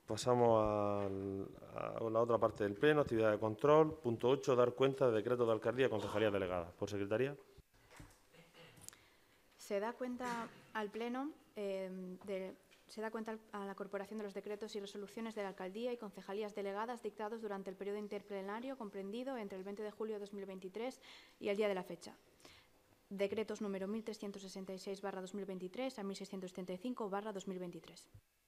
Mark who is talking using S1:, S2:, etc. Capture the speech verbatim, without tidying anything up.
S1: Pasamos al- a la otra parte del Pleno, actividad de control. Punto ocho, dar cuenta de decretos de alcaldía y concejalías delegadas. Por secretaría.
S2: Se da cuenta al Pleno eh, de, se da cuenta a la Corporación de los decretos y resoluciones de la Alcaldía y concejalías delegadas dictados durante el periodo interplenario comprendido entre el veinte de julio de dos mil veintitrés y el día de la fecha. Decretos número mil trescientos sesenta y seis barra dos mil veintitrés a mil seiscientos setenta y cinco barra dos mil veintitrés.